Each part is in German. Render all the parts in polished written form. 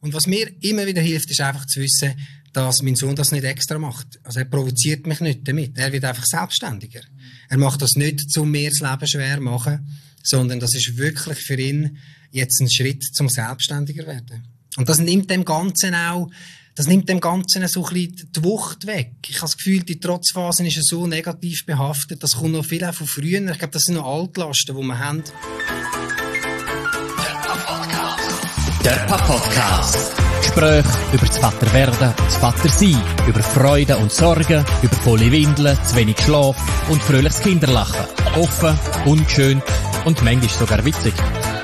Und was mir immer wieder hilft, ist einfach zu wissen, dass mein Sohn das nicht extra macht. Also er provoziert mich nicht damit. Er wird einfach selbstständiger. Er macht das nicht, um mir das Leben schwer zu machen, sondern das ist wirklich für ihn jetzt ein Schritt zum selbstständiger werden. Und das nimmt dem Ganzen so ein bisschen die Wucht weg. Ich habe das Gefühl, die Trotzphase ist so negativ behaftet. Das kommt noch viel auch von früher. Ich glaube, das sind noch Altlasten, die wir haben. Der Papa-Podcast. Gespräche über das Vaterwerden, das Vatersein, über Freude und Sorgen, über volle Windeln, zu wenig Schlaf und fröhliches Kinderlachen. Offen, ungeschönt und manchmal sogar witzig.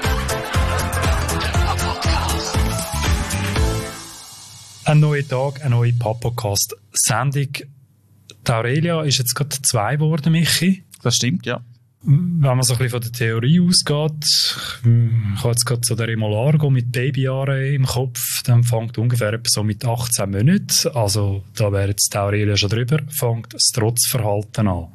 Ein neuer Tag, eine neue Papa-Podcast-Sendung. Die Aurelia ist jetzt gerade 2 geworden, Michi. Das stimmt, ja. Wenn man so ein bisschen von der Theorie ausgeht, ich habe jetzt gerade so den Remolargo mit Babyjahren im Kopf, dann fängt ungefähr etwa so mit 18 Monaten, also da wäre jetzt die Aurelia schon drüber, fängt das Trotzverhalten an.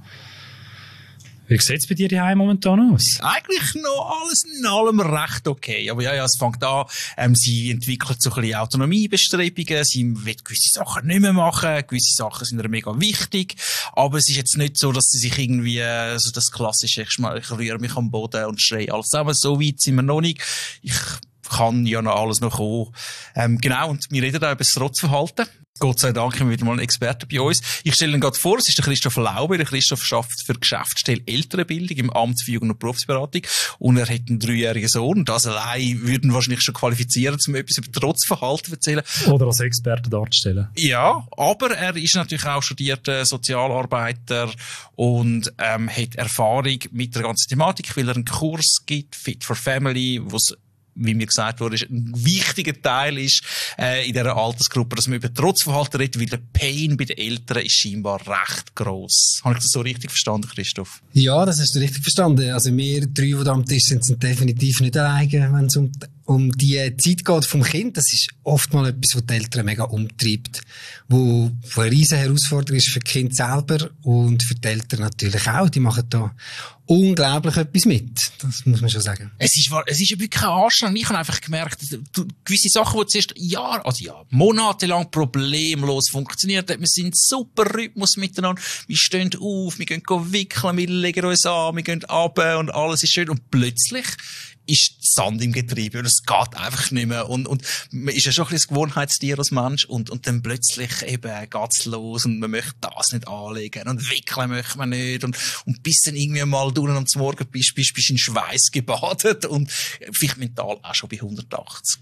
Wie sieht es bei dir daheim momentan aus? Eigentlich noch alles in allem recht okay. Aber ja, es fängt an, sie entwickelt so ein bisschen Autonomiebestrebungen, sie will gewisse Sachen nicht mehr machen, gewisse Sachen sind ihr mega wichtig, aber es ist jetzt nicht so, dass sie sich irgendwie, so das klassische, ich rühre mich am Boden und schreie alles zusammen, so weit sind wir noch nicht. Ich kann ja noch alles noch kommen. Genau, und wir reden da über das Trotzverhalten. Gott sei Dank haben wir wieder mal einen Experten bei uns. Ich stelle ihn gerade vor, es ist der Christoph Laube. Der Christoph arbeitet für die Geschäftsstelle Älterenbildung im Amt für Jugend- und Berufsberatung. Und er hat einen 3-jährigen Sohn. Und das allein würden wahrscheinlich schon qualifizieren, um etwas über Trotzverhalten zu erzählen. Oder als Experte darzustellen. Ja, aber er ist natürlich auch studierter Sozialarbeiter und hat Erfahrung mit der ganzen Thematik, weil er einen Kurs gibt, Fit for Family, wo's, wie mir gesagt wurde, ein wichtiger Teil ist in dieser Altersgruppe, dass man über Trotzverhalten redet, weil der Pain bei den Eltern ist scheinbar recht gross. Habe ich das so richtig verstanden, Christoph? Ja, das hast du richtig verstanden. Also wir 3, die da am Tisch sind definitiv nicht alleine, wenn es um die Zeit geht vom Kind. Das ist oft mal etwas, was die Eltern mega umtreibt, wo eine riesen Herausforderung ist für das Kind selber und für die Eltern natürlich auch. Die machen da unglaublich etwas mit. Das muss man schon sagen. Es ist wirklich anstrengend. Ich habe einfach gemerkt, gewisse Sachen, die zuerst monatelang problemlos funktioniert haben. Wir sind ein super Rhythmus miteinander. Wir stehen auf, wir gehen wickeln, wir legen uns an, wir gehen runter und alles ist schön. Und plötzlich ist Sand im Getriebe und es geht einfach nicht mehr und man ist ja schon ein bisschen ein Gewohnheitstier als Mensch und dann plötzlich eben geht's los und man möchte das nicht anlegen und wickeln möchte man nicht und bis dann irgendwie mal du am Morgen bist in Schweiß gebadet und vielleicht mental auch schon bei 180.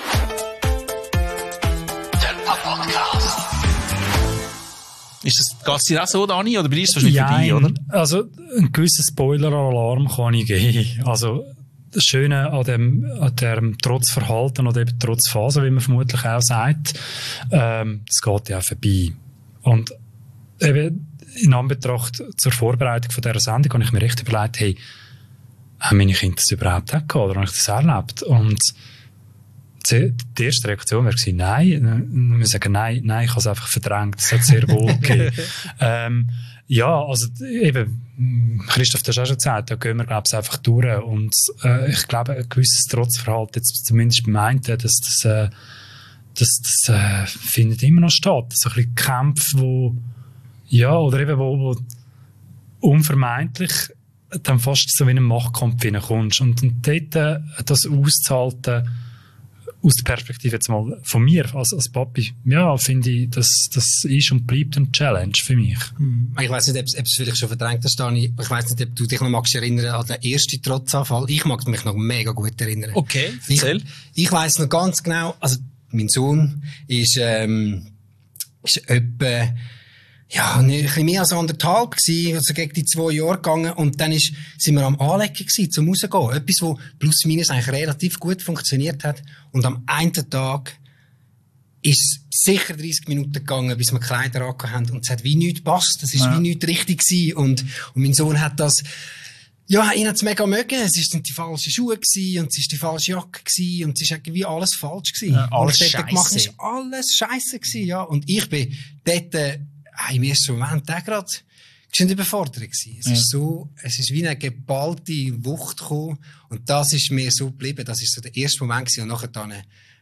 Geht's dir auch so, Dani, oder bist du nicht vorbei, oder? Also, einen gewissen Spoiler-Alarm kann ich geben. Also, das Schöne an dem Trotzverhalten oder eben Trotzphase, wie man vermutlich auch sagt, das geht ja auch vorbei. Und eben in Anbetracht zur Vorbereitung von dieser Sendung habe ich mir echt überlegt, hey, haben meine Kinder das überhaupt auch gehabt oder habe ich das erlebt? Und die erste Reaktion wäre gewesen, nein. Wir sagen, nein, ich habe es einfach verdrängt. Das hat sehr wohl gegeben. Ja, also eben, Christoph, du hast auch schon gesagt, da gehen wir, glaube ich, einfach durch. Und ich glaube, ein gewisses Trotzverhalten, jetzt zumindest beim einen, das findet immer noch statt. So ein bisschen Kämpfe, wo unvermeidentlich dann fast so wie in einen Machtkampf hineinkommst. Und dort das auszuhalten, aus der Perspektive jetzt mal von mir als Papi, ja, finde ich, das ist und bleibt eine Challenge für mich. Ich weiss nicht, ob du es vielleicht schon verdrängt hast, Dani. Ich weiss nicht, ob du dich noch magst erinnern an den ersten Trotzanfall. Ich mag mich noch mega gut erinnern. Okay, erzähl. Ich weiss noch ganz genau, also mein Sohn ist etwa ein bisschen mehr als 1,5 gewesen, also gegen die 2 Jahre gegangen, und dann sind wir am Anlegen gewesen, zum Rausgehen. Etwas, wo plus minus eigentlich relativ gut funktioniert hat. Und am einen Tag ist es sicher 30 Minuten gegangen, bis wir Kleider angehabt haben, und es hat wie nichts gepasst. Das ist wie nichts richtig gewesen. Und mein Sohn hat das, ja, ihn hat's mega mögen. Es sind die falschen Schuhe gewesen, und es ist die falsche Jacke gewesen, und es ist irgendwie alles falsch gewesen. Ja, alles Scheisse. Ist alles scheisse gewesen, ja. Und ich bin dort, im ersten Moment auch gerade, es war eine Überforderung gewesen. Es ist wie eine geballte Wucht gekommen, und das ist mir so geblieben. Das ist so der erste Moment gewesen, und nachher dann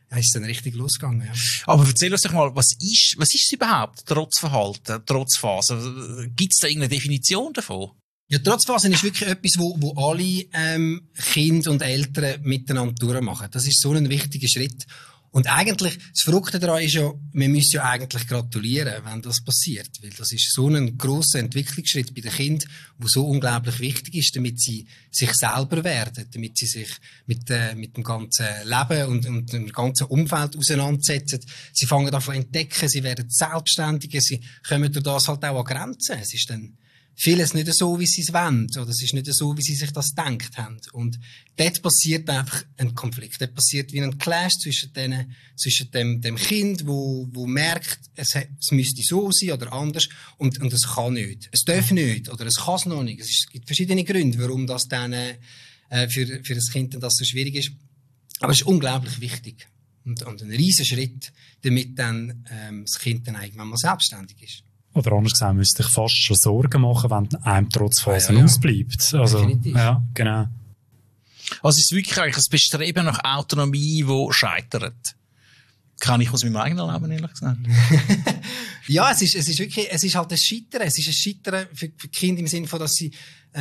ist es dann richtig losgegangen. Ja. Aber erzähl uns doch mal, was ist überhaupt Trotzverhalten, Trotzphase? Gibt es da irgendeine Definition davon? Ja, Trotzphasen ist wirklich etwas, wo alle Kinder und Eltern miteinander durchmachen. Das ist so ein wichtiger Schritt. Und eigentlich, das Verrückte daran ist ja, wir müssen ja eigentlich gratulieren, wenn das passiert. Weil das ist so ein grosser Entwicklungsschritt bei den Kindern, der so unglaublich wichtig ist, damit sie sich selber werden, damit sie sich mit dem ganzen Leben und dem ganzen Umfeld auseinandersetzen. Sie fangen an zu entdecken, sie werden selbstständiger, sie kommen durch das halt auch an Grenzen. Es ist dann vieles nicht so, wie sie es wollen, oder es ist nicht so, wie sie sich das gedacht haben. Und dort passiert einfach ein Konflikt. Dort passiert wie ein Clash zwischen dem Kind, wo merkt, es müsste so sein oder anders, und es kann nicht. Es darf nicht, oder es kann es noch nicht. Es gibt verschiedene Gründe, warum das dann, für das Kind das so schwierig ist. Aber es ist unglaublich wichtig. Und ein riesen Schritt, damit dann, das Kind dann irgendwann mal selbstständig ist. Oder anders gesagt, müsste ich fast schon Sorgen machen, wenn einem Trotzphasen ausbleibt. Also, definitiv. Ja, genau. Also es ist wirklich eigentlich ein Bestreben nach Autonomie, das scheitert. Kann ich aus meinem eigenen Leben, ehrlich gesagt. Ja, es ist wirklich, es ist halt ein Scheitern. Es ist ein Scheitern für die Kinder im Sinne von, dass sie,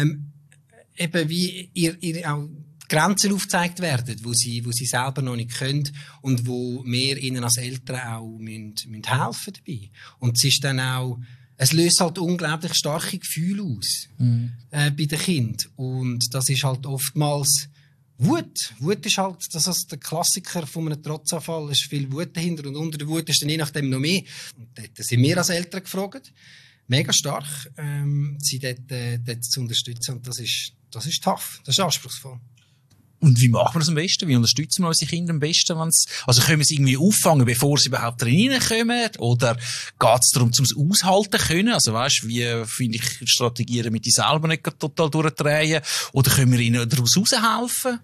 eben wie ihr auch Grenzen aufgezeigt werden, wo sie selber noch nicht können und wo wir ihnen als Eltern auch müssen helfen dabei. Und es ist dann auch, es löst halt unglaublich starke Gefühle aus, bei den Kindern. Und das ist halt oftmals Wut. Wut ist halt, das ist der Klassiker von einem Trotzanfall, es ist viel Wut dahinter und unter der Wut ist dann je nachdem noch mehr. Und dort sind wir als Eltern gefragt, mega stark, sie dort zu unterstützen, und das ist tough, das ist anspruchsvoll. Und wie machen wir das am besten? Wie unterstützen wir unsere Kinder am besten? Also können wir sie irgendwie auffangen, bevor sie überhaupt reinkommen? Oder geht es darum, zum Aushalten können? Also weißt, wie finde ich Strategien, damit die selber nicht total durchdrehen? Oder können wir ihnen daraus raushelfen?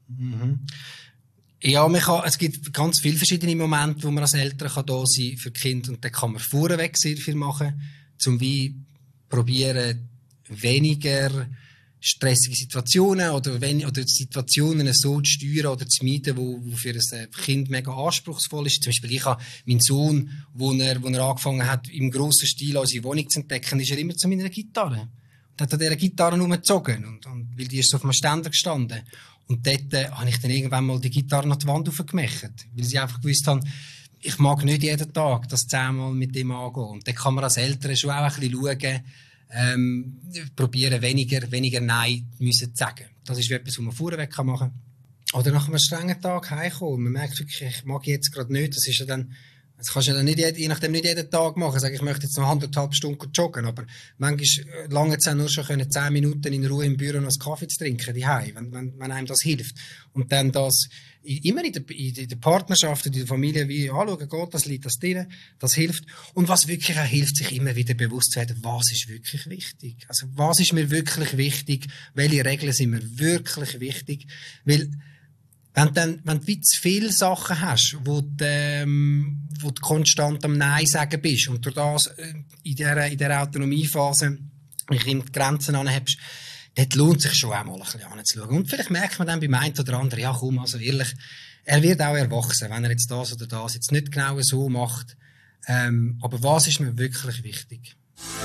Ja, es gibt ganz viele verschiedene Momente, wo man als Eltern da sein kann für die Kinder. Und da kann man vorweg sehr viel machen. Zum wie probieren, weniger stressige Situationen oder Situationen so zu steuern oder zu meiden, wo für ein Kind mega anspruchsvoll ist. Zum Beispiel, ich habe meinen Sohn, wo er angefangen hat, im grossen Stil unsere Wohnung zu entdecken, ist er immer zu meiner Gitarre. Und hat an dieser Gitarre rumgezogen. Und weil die ist so auf einem Ständer gestanden. Und dort habe ich dann irgendwann mal die Gitarre an die Wand aufgemacht. Weil sie einfach gewusst haben, ich mag nicht jeden Tag das 10-mal mit dem angehen. Und dann kann man als Eltern schon auch ein bisschen schauen, probieren weniger Nein müssen zu sagen. Das ist etwas, was man vorweg machen kann. Oder nach einem strengen Tag heimkommen. Man merkt wirklich, ich mag jetzt gerade nicht. Das ist ja dann, das kannst du ja dann nicht, je nachdem nicht jeden Tag machen. Sag, ich möchte jetzt noch 1,5 Stunden joggen. Aber manchmal lange es nur schon 10 Minuten in Ruhe im Büro noch einen Kaffee zu trinken, wenn einem das hilft. Und dann das, immer in der Partnerschaft, in der Familie, wie anschauen, geht das, liegt das drin, das hilft. Und was wirklich auch hilft, sich immer wieder bewusst zu werden, was ist wirklich wichtig? Also, was ist mir wirklich wichtig? Welche Regeln sind mir wirklich wichtig? Weil, wenn du zu viele Sachen hast, wo du konstant am Nein sagen bist und durch das in dieser Autonomiephase die Grenzen anhebst, dort lohnt sich schon einmal ein bisschen anzuschauen. Und vielleicht merkt man dann beim einen oder anderen, ja komm, also ehrlich, er wird auch erwachsen, wenn er jetzt das oder das jetzt nicht genau so macht. Aber was ist mir wirklich wichtig?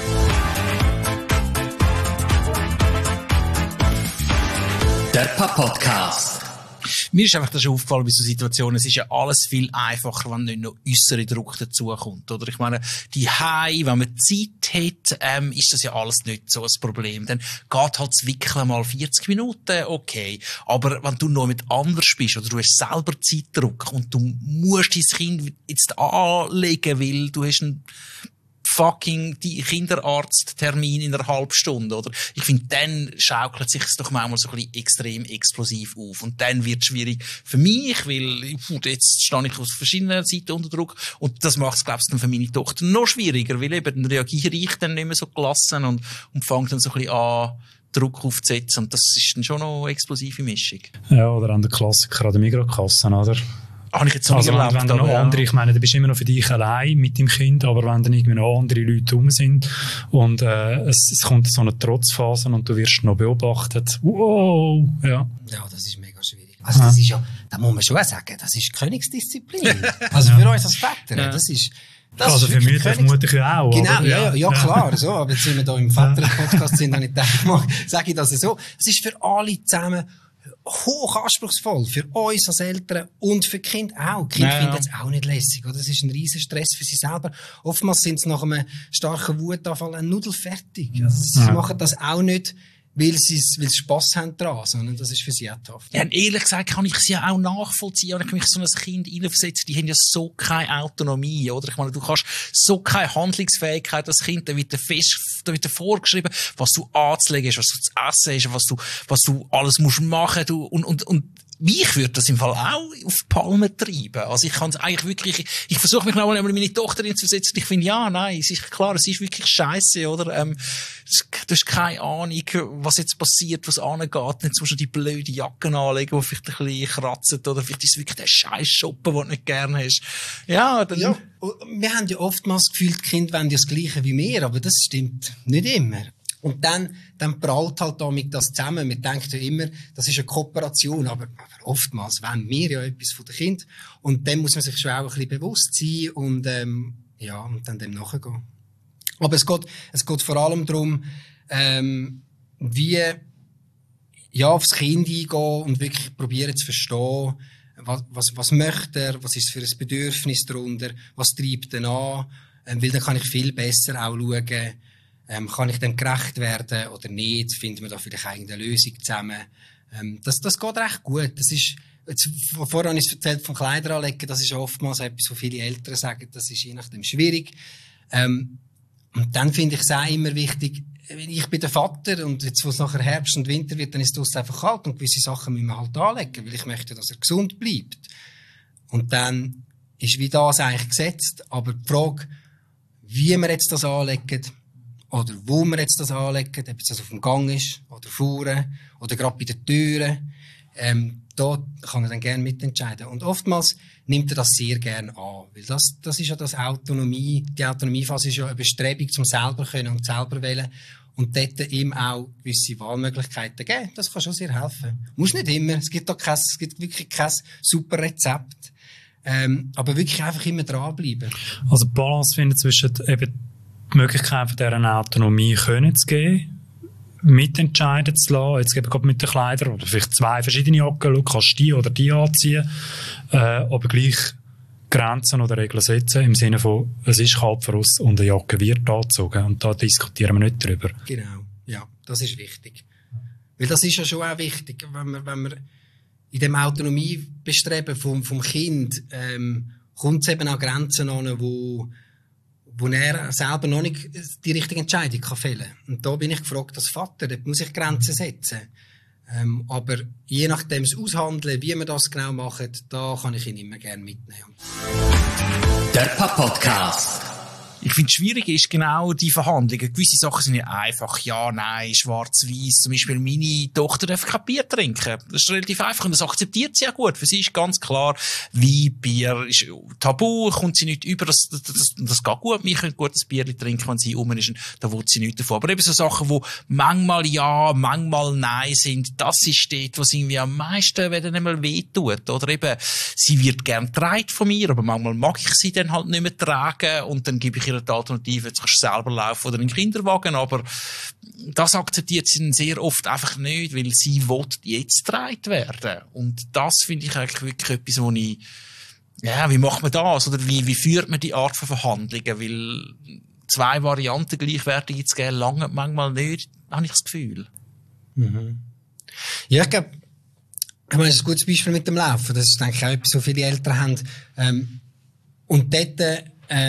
Der Podcast. Mir ist einfach das schon aufgefallen bei so Situationen, es ist ja alles viel einfacher, wenn nicht noch äußere Druck dazukommt, oder? Ich meine, die Hause, wenn man Zeit hat, ist das ja alles nicht so ein Problem. Dann geht halt das Wickeln mal 40 Minuten, okay. Aber wenn du noch mit anders bist, oder du hast selber Zeitdruck und du musst dein Kind jetzt anlegen, weil du hast einen fucking die Kinderarzttermin in einer halben Stunde, oder? Ich finde, dann schaukelt sich es doch manchmal so ein bisschen extrem explosiv auf. Und dann wird es schwierig für mich, weil jetzt stehe ich auf verschiedenen Seiten unter Druck. Und das macht es, glaube ich, dann für meine Tochter noch schwieriger, weil eben dann reagiere ich dann nicht mehr so gelassen und fange dann so ein bisschen an, Druck aufzusetzen. Und das ist dann schon noch eine explosive Mischung. Ja, oder an der Klassiker an der Migrokasse, oder? Habe ich jetzt so also erlebt, wenn noch andere, ich meine, du bist immer noch für dich allein mit dem Kind, aber wenn dann irgendwie noch andere Leute rum sind und es kommt so eine Trotzphase und du wirst noch beobachtet, wow, ja. Ja, das ist mega schwierig. Also das ist ja, da muss man schon sagen, das ist Königsdisziplin. Also für uns als Väter, das ist für mich vermutlich auch. Genau, ja, klar, so. Aber jetzt sind wir da im Vater-Podcast sind, dann nicht sage ich das so. Es ist für alle zusammen hoch anspruchsvoll. Für uns als Eltern und für die Kinder auch. Die Kinder finden es auch nicht lässig, oder? Das ist ein riesen Stress für sie selber. Oftmals sind sie nach einem starken Wutanfall nudelfertig. Also sie machen das auch nicht, weil sie Spass haben dran, sondern das ist für sie auch tough. Ja, und ehrlich gesagt kann ich sie ja auch nachvollziehen. Wenn ich mich so ein Kind reinversetze, die haben ja so keine Autonomie, oder? Ich meine, du kannst so keine Handlungsfähigkeit als Kind, da wird dir vorgeschrieben, was du anzulegen hast, was du zu essen hast, was du alles musst machen, und mich würde das im Fall auch auf die Palme treiben. Also ich kann es eigentlich wirklich, ich versuche mich noch mal meine Tochter hinzusetzen und ich finde, ja, nein, es ist klar, es ist wirklich scheisse, oder? Du hast keine Ahnung, was jetzt passiert, was angeht. Jetzt musst du die blöde Jacken anlegen, die vielleicht ein bisschen kratzt, oder vielleicht ist es wirklich der scheiß Shoppen, den du nicht gerne hast. Ja, dann... Ja, wir haben ja oftmals das Gefühl, die Kinder wollen ja das Gleiche wie wir, aber das stimmt nicht immer. Und dann prallt halt damit das zusammen. Wir denken ja immer, das ist eine Kooperation, aber oftmals wollen wir ja etwas von den Kindern. Und dem muss man sich schon auch ein bisschen bewusst sein und dann dem nachgehen. Aber es geht vor allem darum, wie aufs Kind eingehen und wirklich probieren zu verstehen, was möchte er, was ist für ein Bedürfnis darunter, was treibt er an, weil dann kann ich viel besser auch schauen, kann ich dem gerecht werden oder nicht? Finden wir da vielleicht eine Lösung zusammen? Das geht recht gut. Das ist, vorher habe ich es erzählt vom Kleideranlegen, das ist oftmals etwas, was viele Eltern sagen, das ist je nachdem schwierig. Und dann finde ich es auch immer wichtig, ich bin der Vater und jetzt, wo es nachher Herbst und Winter wird, dann ist es einfach kalt und gewisse Sachen müssen wir halt anlegen, weil ich möchte, dass er gesund bleibt. Und dann ist wie das eigentlich gesetzt, aber die Frage, wie wir jetzt das anlegen, oder wo wir jetzt das anlegen, ob es das auf dem Gang ist, oder vorne, oder gerade bei den Türen, da kann er dann gerne mitentscheiden. Und oftmals nimmt er das sehr gerne an, weil das ist ja das Autonomie, die Autonomiephase ist ja eine Bestrebung zum selber können und selber wollen und dort ihm auch gewisse Wahlmöglichkeiten geben. Das kann schon sehr helfen. Muss nicht immer, es gibt wirklich kein super Rezept, aber wirklich einfach immer dranbleiben. Also die Balance finden zwischen eben die Möglichkeit von dieser Autonomie können zu geben, mitentscheiden zu lassen, jetzt eben gerade mit den Kleidern, oder vielleicht 2 verschiedene Jacken, du kannst die oder die anziehen, aber gleich Grenzen oder Regeln setzen, im Sinne von, es ist kalt für uns und eine Jacke wird angezogen, und da diskutieren wir nicht drüber. Genau, ja, das ist wichtig. Weil das ist ja schon auch wichtig, wenn wir in dem Autonomiebestreben vom Kind, kommt es eben auch Grenzen an, wo er selber noch nicht die richtige Entscheidung fällen kann. Und da bin ich gefragt als Vater, dort muss ich Grenzen setzen. Aber je nachdem es aushandeln, wie wir das genau machen, da kann ich ihn immer gerne mitnehmen. Der Podcast. Ich finde, schwierig ist genau die Verhandlungen. Gewisse Sachen sind ja einfach, ja, nein, schwarz-weiß. Zum Beispiel, meine Tochter darf kein Bier trinken. Das ist relativ einfach und das akzeptiert sie ja gut. Für sie ist ganz klar, Wein, Bier ist tabu, kommt sie nicht über. Das geht gut. Wir können gut ein Bier trinken, wenn sie rum ist, und da will sie nichts davon. Aber eben so Sachen, die manchmal ja, manchmal nein sind, das ist dort, was irgendwie am meisten, wenn nicht mal wehtut. Oder eben, sie wird gern getragen von mir, aber manchmal mag ich sie dann halt nicht mehr tragen und dann gebe ich ihr die Alternative, jetzt kannst du selber laufen oder in den Kinderwagen, aber das akzeptiert sie dann sehr oft einfach nicht, weil sie will jetzt getragen werden. Und das finde ich eigentlich wirklich etwas, wo ich, ja, wie macht man das? Oder wie führt man die Art von Verhandlungen? Weil 2 Varianten gleichwertig zu geben, lange manchmal nicht, habe ich das Gefühl. Mhm. Ja, ich glaube, das ist ein gutes Beispiel mit dem Laufen. Das ist, denke ich, auch etwas, was viele Eltern haben. Und dort,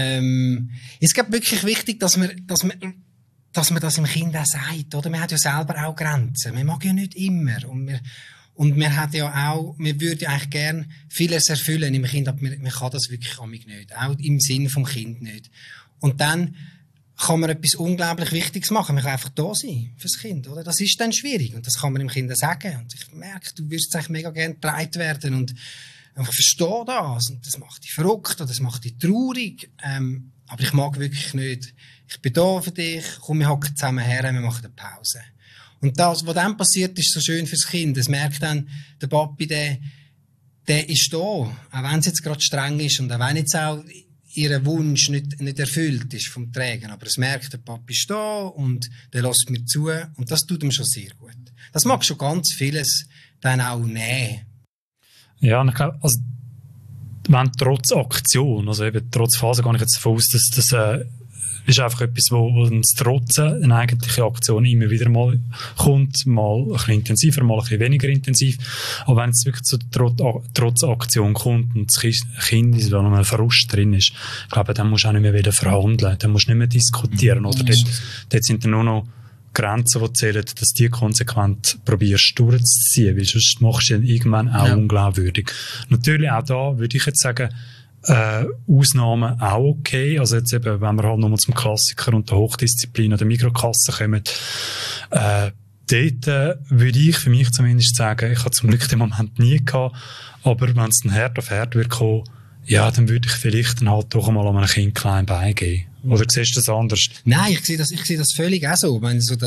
es ist wirklich wichtig, dass man das im Kind auch sagt, oder? Man hat ja selber auch Grenzen. Man mag ja nicht immer. Und man hat ja auch, man würde ja eigentlich gern vieles erfüllen im Kind, aber man kann das wirklich nicht. Auch im Sinn vom Kind nicht. Und dann kann man etwas unglaublich Wichtiges machen. Man kann einfach da sein fürs Kind, oder? Das ist dann schwierig. Und das kann man dem Kind sagen. Und ich merke, du würdest eigentlich mega gern getragen werden und ich verstehe das und das macht dich verrückt oder das macht dich traurig, aber ich mag wirklich nicht. Ich bin da für dich, komm, wir hocken zusammen her, wir machen eine Pause. Und das, was dann passiert, ist so schön fürs Kind. Es merkt dann, der Papi, der der ist da. Auch wenn es jetzt gerade streng ist und auch wenn jetzt auch ihr Wunsch nicht erfüllt ist vom Träger. Aber es merkt, der Papi ist da und der lässt mir zu. Und das tut ihm schon sehr gut. Das mag schon ganz vieles dann auch nehmen. Ja, und ich glaube, also, wenn trotz Aktion, also eben trotz Phase, gehe ich jetzt davon aus, dass das ist einfach etwas, wo das Trotzen, eine eigentliche Aktion immer wieder mal kommt, mal ein bisschen intensiver, mal ein bisschen weniger intensiv. Aber wenn es wirklich zu der Trotzaktion kommt und das Kind ist, wenn noch ein Verlust drin ist, ich glaube, dann musst du auch nicht mehr wieder verhandeln, dann musst du nicht mehr diskutieren, oder? Dort sind dann nur noch Grenzen, die zählen, dass die konsequent probierst durchzuziehen, weil sonst machst du dann irgendwann auch unglaubwürdig. Natürlich auch da würde ich jetzt sagen, Ausnahmen auch okay. Also jetzt eben, wenn wir halt nochmal zum Klassiker und der Hochdisziplin oder der Mikroklasse kommen, dort würde ich für mich zumindest sagen, ich habe zum Glück den Moment nie gehabt, aber wenn es dann Herd auf Herd wird kommen, ja, dann würde ich vielleicht dann halt doch einmal an einem Kind klein beigehen. Oder siehst du das anders? Nein, ich sehe das völlig auch so. Wenn so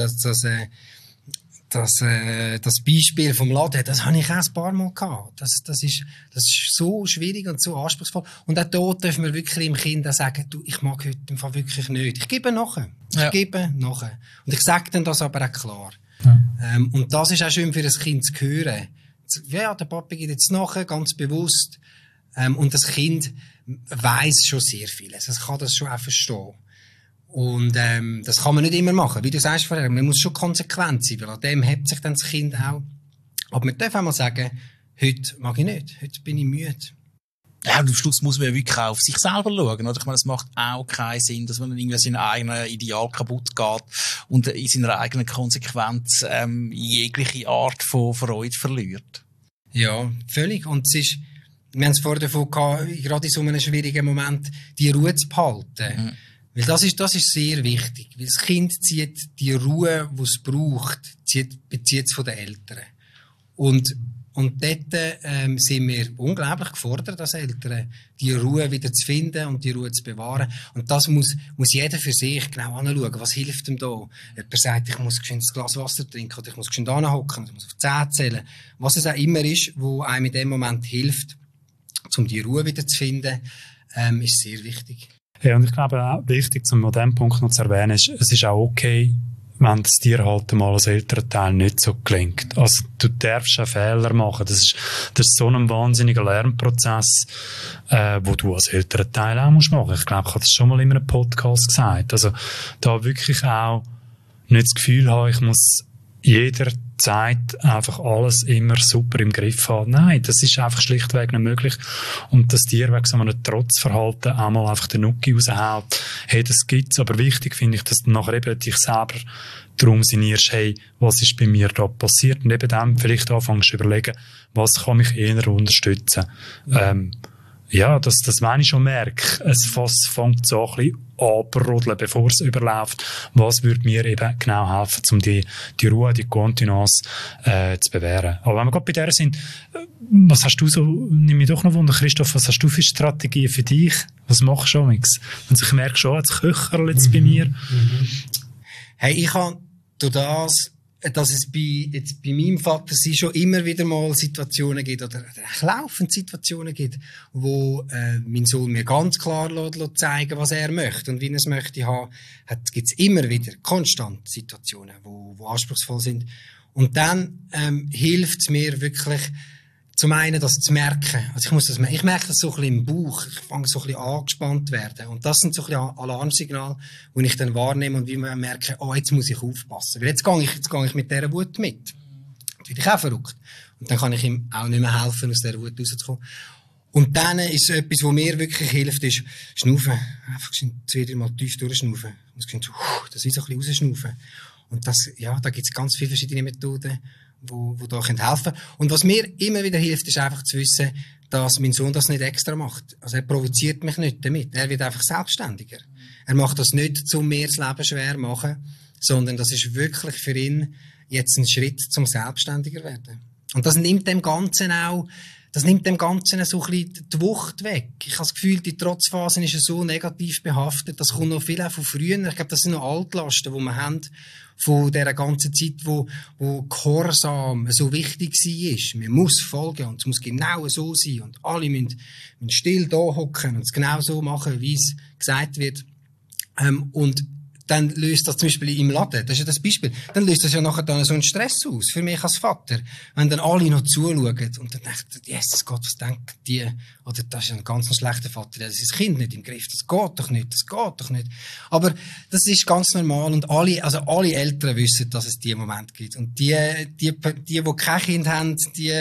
das Beispiel vom Laden, das habe ich auch ein paar Mal gehabt. Das ist so schwierig und so anspruchsvoll. Und auch dort dürfen wir wirklich im Kind auch sagen, du, ich mag heute im Fall wirklich nicht. Ich gebe nachher. Und ich sage dann das aber auch klar. Ja. Und das ist auch schön für ein Kind zu hören. Ja, der Papa geht jetzt nachher, ganz bewusst. Und das Kind weiss schon sehr vieles. Es kann das schon auch verstehen. Und das kann man nicht immer machen. Wie du sagst vorher, man muss schon konsequent sein, weil an dem hebt sich dann das Kind auch. Aber man darf auch mal sagen, heute mag ich nicht, heute bin ich müde. Ja, und am Schluss muss man ja wirklich auch auf sich selber schauen, oder? Ich meine, es macht auch keinen Sinn, dass man dann irgendwie sein eigenes Ideal kaputt geht und in seiner eigenen Konsequenz jegliche Art von Freude verliert. Ja, völlig. Und es ist, wir haben es vorher davon gehabt, gerade in so einem schwierigen Moment, die Ruhe zu behalten. Mhm. Weil das ist sehr wichtig. Weil das Kind zieht die Ruhe, die es braucht, bezieht es von den Eltern. Und dort sind wir unglaublich gefordert als Eltern, die Ruhe wieder zu finden und die Ruhe zu bewahren. Und das muss jeder für sich genau anschauen. Was hilft ihm da? Jemand sagt, ich muss geschwind ein Glas Wasser trinken oder ich muss geschwind anhocken, ich muss auf 10 zählen. Was es auch immer ist, wo einem in dem Moment hilft, um die Ruhe wieder zu finden, ist sehr wichtig. Ja, und ich glaube auch wichtig, um an diesem Punkt noch zu erwähnen, ist, es ist auch okay, wenn es dir halt mal als Elternteil nicht so gelingt. Also, du darfst auch Fehler machen. Das ist so ein wahnsinniger Lernprozess, wo du als Elternteil auch musst machen. Ich glaube, ich habe das schon mal in einem Podcast gesagt. Also, da wirklich auch nicht das Gefühl haben, ich muss jederzeit einfach alles immer super im Griff haben. Nein, das ist einfach schlichtweg nicht möglich. Und dass dir wegen so einem Trotzverhalten einmal einfach den Nucki raushaut, hey, das gibt's. Aber wichtig finde ich, dass du nachher eben dich selber darum sinnierst, hey, was ist bei mir da passiert? Und eben dann vielleicht anfängst zu überlegen, was kann mich eher unterstützen? Ja, dass wenn ich schon merke, es fängt so ein bisschen anbrodeln, bevor es überläuft, was würde mir eben genau helfen, um die Ruhe, die Kontenance zu bewähren. Aber wenn wir gerade bei der sind, was hast du so, nimm mich doch noch wunder, Christoph, was hast du für Strategien für dich? Was machst du amigs? Und ich merke schon, jetzt köcherl jetzt bei mir. Hey, ich habe durch das, dass es bei meinem Vater sie schon immer wieder mal Situationen gibt, oder laufend Situationen gibt, wo mein Sohn mir ganz klar lässt zeigen, was er möchte und wie er es möchte haben, gibt es immer wieder konstant Situationen, wo anspruchsvoll sind. Und dann hilft es mir wirklich, zum einen das zu merken. Also ich merke das so ein bisschen im Bauch. Ich fange so ein bisschen angespannt zu werden. Und das sind so ein bisschen Alarmsignale, die ich dann wahrnehme und wie man merke, oh, jetzt muss ich aufpassen. Weil jetzt gehe ich mit dieser Wut mit. Dann werde ich auch verrückt. Und dann kann ich ihm auch nicht mehr helfen, aus dieser Wut rauszukommen. Und dann ist so etwas, was mir wirklich hilft, ist schnaufen. Einfach 2-3 Mal tief durchschnaufen. Das ist so ein bisschen rausschnaufen. Und das, ja, da gibt es ganz viele verschiedene Methoden, wo da helfen können. Und was mir immer wieder hilft, ist einfach zu wissen, dass mein Sohn das nicht extra macht. Also er provoziert mich nicht damit. Er wird einfach selbstständiger. Er macht das nicht, um mir das Leben schwer zu machen, sondern das ist wirklich für ihn jetzt ein Schritt zum selbstständiger werden. Und das nimmt dem Ganzen auch das nimmt dem Ganzen so ein bisschen die Wucht weg. Ich habe das Gefühl, die Trotzphase ist so negativ behaftet, das kommt noch viel auch von früher. Ich glaube, das sind noch Altlasten, die wir haben von dieser ganzen Zeit, wo Gehorsam so wichtig war. Man muss folgen und es muss genau so sein und alle müssen still da hocken und es genau so machen, wie es gesagt wird. Und dann löst das zum Beispiel im Laden, das ist ja das Beispiel, dann löst das ja nachher dann so einen Stress aus, für mich als Vater. Wenn dann alle noch zuschauen und dann denken, Jesus Gott, was denken die? Oder das ist ein ganz schlechter Vater, der hat sein Kind nicht im Griff, das geht doch nicht. Aber das ist ganz normal und alle Eltern wissen, dass es diesen Moment gibt. Und die kein Kind haben,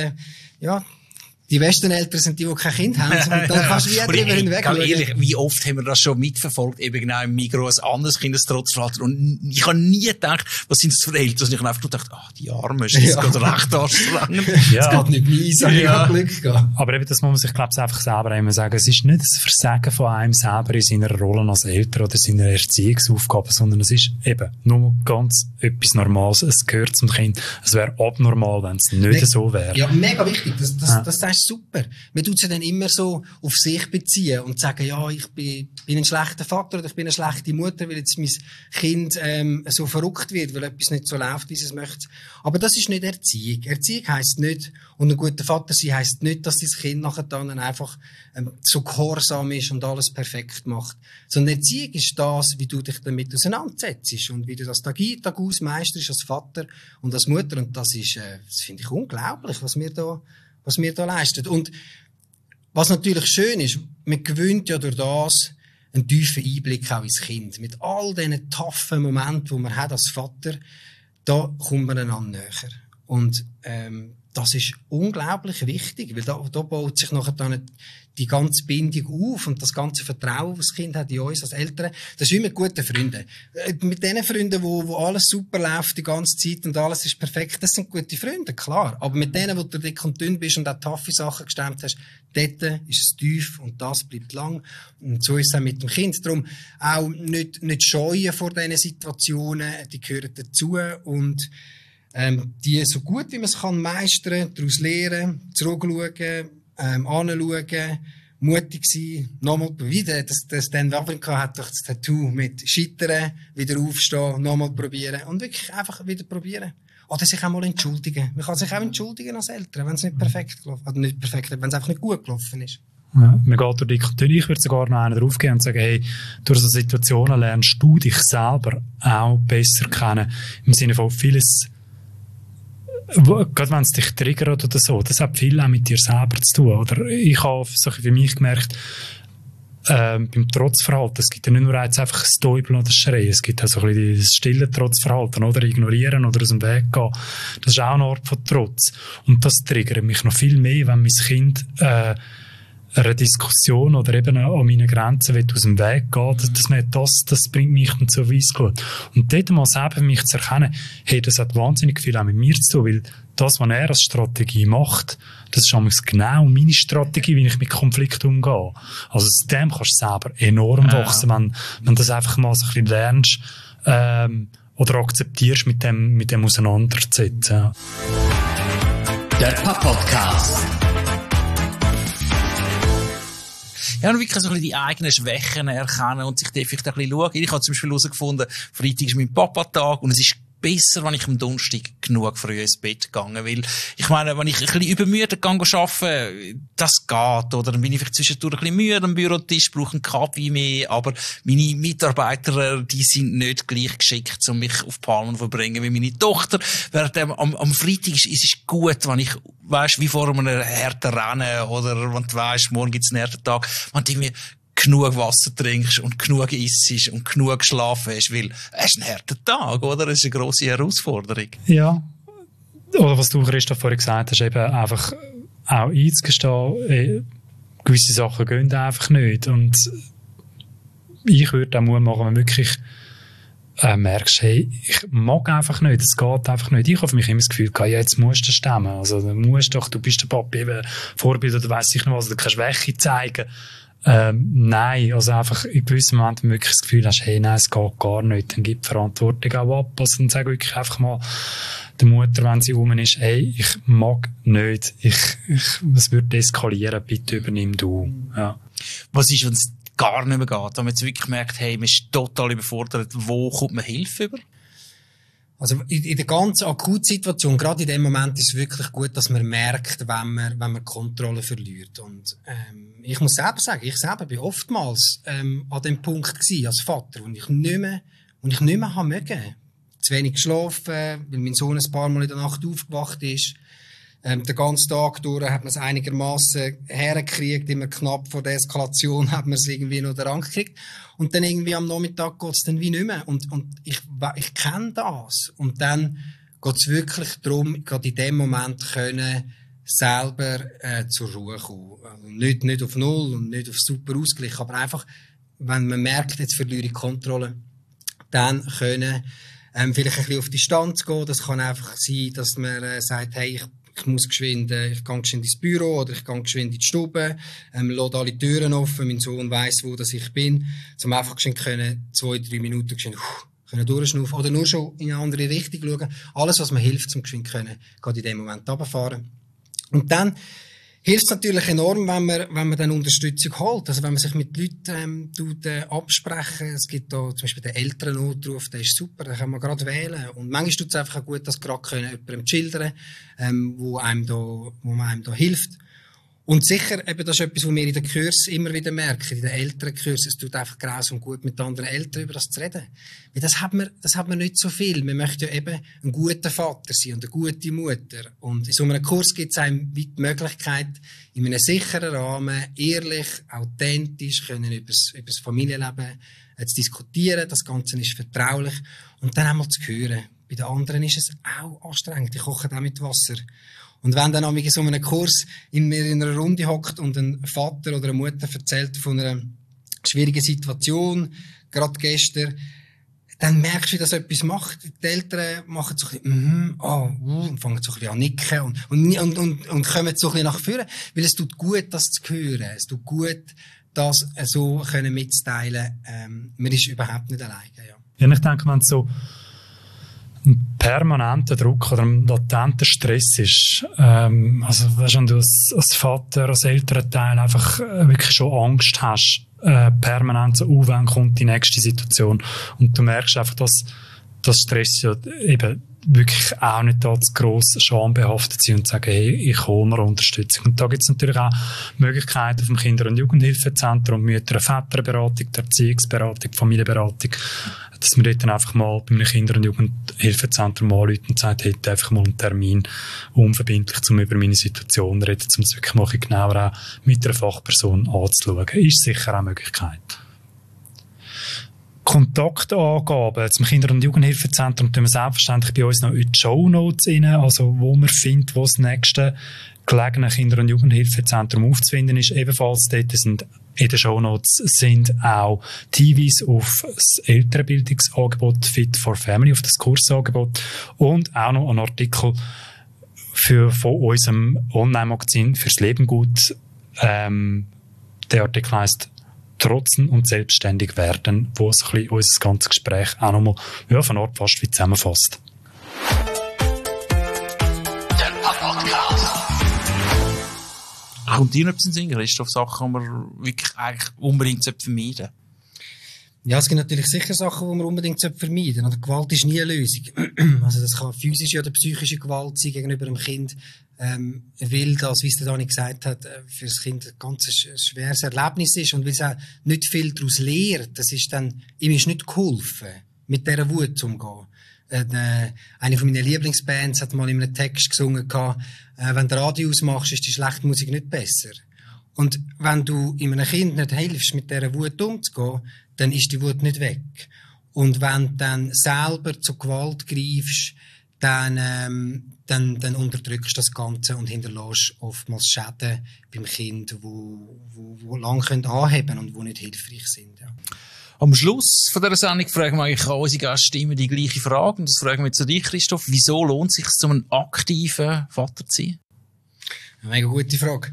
die besten Eltern sind die kein Kind haben. Und dann kannst du wieder drüber hinweg schauen. Ehrlich, wie oft haben wir das schon mitverfolgt, eben genau im Migros, ein anderes Kindestrotzverhalten. Und ich habe nie gedacht, was sind das für Eltern? Und ich habe einfach gedacht, die Arme, ist das gerade recht anstrengend. Das geht nicht mehr, ich habe Glück gehabt. Aber eben, das muss man sich, glaube ich, einfach selber immer sagen. Es ist nicht das Versagen von einem selber in seiner Rolle als Eltern oder seiner Erziehungsaufgabe, sondern es ist eben nur ganz etwas Normales. Es gehört zum Kind. Es wäre abnormal, wenn es nicht so wäre. Ja, mega wichtig. Das ist super. Man tut sich dann immer so auf sich beziehen und sagen, ja, ich bin ein schlechter Vater oder ich bin eine schlechte Mutter, weil jetzt mein Kind so verrückt wird, weil etwas nicht so läuft, wie es möchte. Aber das ist nicht Erziehung. Erziehung heisst nicht, und ein guter Vater sein heisst nicht, dass dein Kind nachher dann einfach so gehorsam ist und alles perfekt macht. Sondern Erziehung ist das, wie du dich damit auseinandersetzt und wie du das Tag ein, Tag aus meisterst als Vater und als Mutter. Und das finde ich unglaublich, was wir da leisten. Und was natürlich schön ist, man gewinnt ja durch das einen tiefen Einblick auch ins Kind. Mit all diesen taffen Momenten, die man hat als Vater, da kommt man einander näher. Und das ist unglaublich wichtig, weil da baut sich nachher dann die ganze Bindung auf und das ganze Vertrauen, das Kind hat in uns als Eltern. Das ist immer gute Freunde. Mit den Freunden, wo alles super läuft die ganze Zeit und alles ist perfekt, das sind gute Freunde, klar. Aber mit denen, wo du dick und dünn bist und auch taffe Sachen gestemmt hast, dort ist es tief und das bleibt lang. Und so ist es auch mit dem Kind. Darum auch nicht scheuen vor diesen Situationen, die gehören dazu und die so gut wie man es kann meistern, daraus lernen, zurückschauen, anschauen, mutig sein, nochmal wieder, das Dan Wawrinka hat doch das Tattoo mit Scheitern, wieder aufstehen, nochmal probieren und wirklich einfach wieder probieren. Oder sich auch mal entschuldigen. Man kann sich auch entschuldigen als Eltern, wenn es nicht perfekt gelaufen ist. Oder nicht perfekt, wenn es einfach nicht gut gelaufen ist. Ja, man geht durch dick und dünn. Ich würde sogar noch einen draufgehen und sagen, hey, durch so Situationen lernst du dich selber auch besser kennen. Im Sinne von vieles, gerade wenn es dich triggert oder so, das hat viel auch mit dir selber zu tun. Oder ich habe so für mich gemerkt, beim Trotzverhalten, es gibt ja nicht nur jetzt einfach ein Täubeln oder ein Schreien, es gibt auch so ein bisschen das stille Trotzverhalten, oder ignorieren oder aus dem Weg gehen. Das ist auch eine Art von Trotz. Und das triggert mich noch viel mehr, wenn mein Kind einer Diskussion oder eben an meinen Grenzen aus dem Weg geht, das bringt mich dann zu Weissglut. Und dort mal selber mich zu erkennen, hey, das hat wahnsinnig viel auch mit mir zu tun, weil das, was er als Strategie macht, das ist genau meine Strategie, wie ich mit Konflikten umgehe. Also aus dem kannst du selber enorm wachsen, wenn du das einfach mal so ein bisschen lernst, oder akzeptierst, mit dem auseinanderzusetzen. Der Podcast. Ja, und wirklich so ein bisschen die eigenen Schwächen erkennen und sich da vielleicht ein bisschen schauen. Ich habe zum Beispiel herausgefunden, Freitag ist mein Papatag und es ist besser, wenn ich am Donnerstag genug früh ins Bett gehe. Weil, ich meine, wenn ich ein bisschen übermüdet arbeite, das geht. Oder dann bin ich vielleicht zwischendurch ein bisschen müde am Bürotisch, brauche einen Kaffee mehr. Aber meine Mitarbeiter, die sind nicht gleich geschickt, um mich auf Palmen zu verbringen wie meine Tochter. Während am Freitag ist es gut, wenn ich, weisst, wie vor einem harten Rennen oder wenn du weisst, morgen gibt's einen harten Tag, wenn du irgendwie genug Wasser trinkst und genug isst und genug geschlafen hast, weil es ist ein harter Tag, oder? Es ist eine grosse Herausforderung. Ja. Oder was du, Christoph, vorhin gesagt hast, eben einfach auch einzugestehen, gewisse Sachen gehen einfach nicht. Und ich würde auch Mut machen, wenn du wirklich merkst, hey, ich mag einfach nicht, es geht einfach nicht. Ich habe für mich immer das Gefühl, ja, jetzt musst du stemmen. Also, du bist der Papi, eben Vorbild oder weiss ich noch was, du kannst Schwäche zeigen. Nein, also einfach in gewissen Momenten wirklich das Gefühl hast, hey, nein, es geht gar nicht, dann gib die Verantwortung auch ab. Also dann sag wirklich einfach mal, der Mutter, wenn sie rum ist, hey, ich mag nicht, es wird eskalieren, bitte übernimm du. Ja. Was ist, wenn es gar nicht mehr geht? Wenn man jetzt wirklich merkt, hey, man ist total überfordert, wo kommt man Hilfe über? Also in der ganzen Akutsituation, gerade in dem Moment, ist es wirklich gut, dass man merkt, wenn man Kontrolle verliert. Und ich muss selber sagen, ich selber bin oftmals an dem Punkt gewesen, als Vater, wo ich nicht mehr haben mögen. Zu wenig geschlafen, weil mein Sohn ein paar Mal in der Nacht aufgewacht ist. Den ganzen Tag durch hat man es einigermaßen hergekriegt, immer knapp vor der Eskalation hat man es irgendwie noch daran gekriegt. Und dann irgendwie am Nachmittag geht es dann wie nicht mehr. Und ich kenne das. Und dann geht es wirklich darum, gerade in dem Moment können selber zur Ruhe kommen. Also nicht auf Null und nicht auf super Ausgleich, aber einfach, wenn man merkt, jetzt verliere ich Kontrolle, dann können vielleicht ein bisschen auf Distanz gehen. Das kann einfach sein, dass man sagt, hey, ich muss geschwind, ich gehe geschwind ins Büro oder ich gehe geschwind in die Stube, lasse alle Türen offen, mein Sohn weiss, wo das ich bin, um einfach geschwind können 2-3 Minuten geschwind können durchschnaufen oder nur schon in eine andere Richtung schauen. Alles, was mir hilft, zum geschwind können, geht in dem Moment runterfahren. Und dann hilft es natürlich enorm, wenn man dann Unterstützung holt. Also wenn man sich mit Leuten absprechen. Es gibt da zum Beispiel den Elternnotruf, der ist super, den kann man gerade wählen. Und manchmal tut es einfach auch gut, das gerade jemandem schildern, wo man einem da hilft. Und sicher, eben, das ist etwas, was wir in den Kursen immer wieder merken, in den Elternkursen, es tut einfach grausam gut, mit anderen Eltern über das zu reden. Weil das hat man nicht so viel. Man möchte ja eben ein guter Vater sein und eine gute Mutter. Und in so einem Kurs gibt es einem die Möglichkeit, in einem sicheren Rahmen, ehrlich, authentisch, können über das Familienleben zu diskutieren. Das Ganze ist vertraulich. Und dann einmal zu hören. Bei den anderen ist es auch anstrengend. Die kochen auch mit Wasser. Und wenn dann in so einem Kurs in einer Runde hockt und ein Vater oder eine Mutter erzählt von einer schwierigen Situation, gerade gestern, dann merkst du, wie das etwas macht. Die Eltern machen so ein bisschen, und fangen so ein bisschen an nicken und kommen so ein bisschen nach vorne. Weil es tut gut, das zu hören. Es tut gut, das so können mitzuteilen. Man ist überhaupt nicht alleine, ja. Ja, ich denke, wenn es so ein permanenter Druck oder ein latenter Stress ist, also wenn du als Vater, als Elternteil einfach wirklich schon Angst hast, permanent so, wann kommt die nächste Situation, und du merkst einfach, dass das Stress ja eben wirklich auch nicht da zu gross schambehaftet sind und sagen, hey, ich hole mir Unterstützung. Und da gibt es natürlich auch Möglichkeiten vom Kinder- und Jugendhilfezentrum, Mütter- und Väterberatung, Erziehungsberatung, Familienberatung, dass man dort dann einfach mal bei einem Kinder- und Jugendhilfezentrum anruft und sagt, hey, einfach mal einen Termin unverbindlich, um über meine Situation zu reden, um es wirklich mal genauer auch mit einer Fachperson anzuschauen. Ist sicher auch eine Möglichkeit. Kontaktangaben zum Kinder- und Jugendhilfezentrum tun wir selbstverständlich bei uns noch in die Shownotes rein, also wo man findet, wo das nächste gelegene Kinder- und Jugendhilfezentrum aufzufinden ist. Ebenfalls dort sind in den Shownotes sind auch Hinweise auf das Elternbildungsangebot Fit for Family, auf das Kursangebot, und auch noch ein Artikel von unserem Online-Magazin fürs Leben gut. Der Artikel heisst Trotzen und selbstständig werden, wo so ein bisschen unser ganzes Gespräch auch nochmal von Ort fast wie zusammenfasst. Der Podcast. Kommt dir noch etwas in den Sinn, Christoph, Sachen, die man wirklich eigentlich unbedingt vermeiden sollte? Ja, es gibt natürlich sicher Sachen, die man unbedingt vermeiden sollte. Gewalt ist nie eine Lösung. Also das kann physische oder psychische Gewalt sein gegenüber einem Kind, weil das, wie es der Dani gesagt hat, für das Kind ein ganz schweres Erlebnis ist und weil es auch nicht viel daraus lehrt. Das ist dann, ihm ist nicht geholfen, mit dieser Wut umzugehen. Eine von meinen Lieblingsbands hat mal in einem Text gesungen, wenn du Radio ausmachst, ist die schlechte Musik nicht besser. Und wenn du einem Kind nicht hilfst, mit dieser Wut umzugehen, dann ist die Wut nicht weg. Und wenn du dann selber zur Gewalt greifst, dann unterdrückst du das Ganze und hinterlässt oftmals Schäden beim Kind, die lange anheben können und die nicht hilfreich sind. Ja. Am Schluss von dieser Sendung fragen wir eigentlich an unsere Gäste immer die gleiche Frage. Und das fragen wir zu dir, Christoph. Wieso lohnt es sich, um einen aktiven Vater zu sein? Eine mega gute Frage.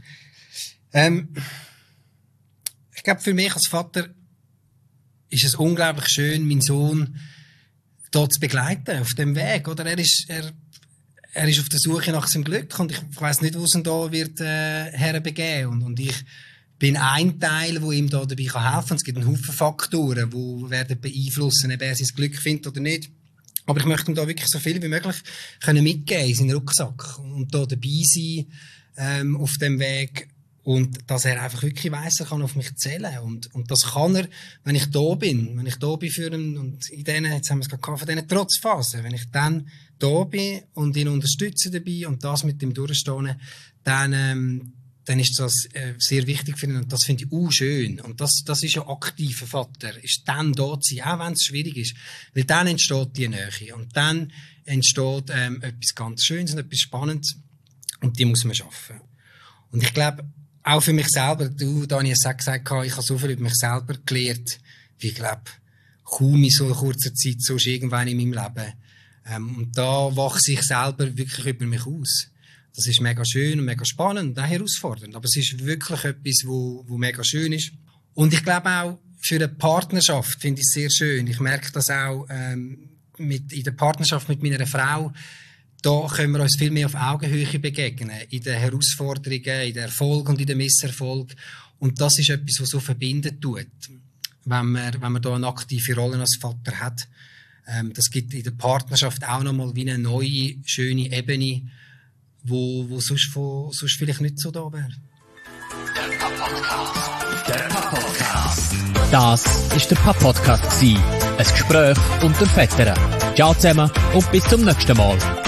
Ich glaube, für mich als Vater ist es unglaublich schön, meinen Sohn dort zu begleiten, auf dem Weg. Oder er er ist auf der Suche nach seinem Glück und ich weiss nicht, wo es ihn da wird herbegeben. Und ich bin ein Teil, wo ihm da dabei helfen kann. Es gibt einen Haufen Faktoren, die werden beeinflussen, ob er sein Glück findet oder nicht. Aber ich möchte ihm da wirklich so viel wie möglich können mitgeben in seinen Rucksack und da dabei sein auf dem Weg. Und dass er einfach wirklich weiss, er kann auf mich zählen. Und das kann er, wenn ich da bin für ihn, und in denen, jetzt haben wir es gerade gehabt, von diesen Trotzphasen, wenn ich dann da bin und ihn unterstütze dabei und das mit ihm durchstehe, dann ist das sehr wichtig für ihn und das finde ich schön. Und das ist ja aktiver Vater, ist dann da zu sein, auch wenn es schwierig ist. Weil dann entsteht die Nähe und dann entsteht etwas ganz Schönes und etwas Spannendes und die muss man schaffen. Und ich glaube, auch für mich selber, du, Daniel, hast gesagt, ich habe so viel über mich selber gelernt, wie ich glaube, kaum in so kurzer Zeit, so ist irgendwann in meinem Leben. Und da wachse ich selber wirklich über mich aus. Das ist mega schön und mega spannend und auch herausfordernd. Aber es ist wirklich etwas, wo mega schön ist. Und ich glaube auch, für eine Partnerschaft finde ich es sehr schön. Ich merke das auch in der Partnerschaft mit meiner Frau. Da können wir uns viel mehr auf Augenhöhe begegnen. In den Herausforderungen, in den Erfolg und in den Misserfolg. Und das ist etwas, was so verbindet tut. Wenn man da eine aktive Rolle als Vater hat. Das gibt in der Partnerschaft auch nochmal wie eine neue, schöne Ebene, wo sonst vielleicht nicht so da wäre. Der Papa-Podcast. Das war der Papa-Podcast. Ein Gespräch unter Vätern. Ciao zusammen und bis zum nächsten Mal.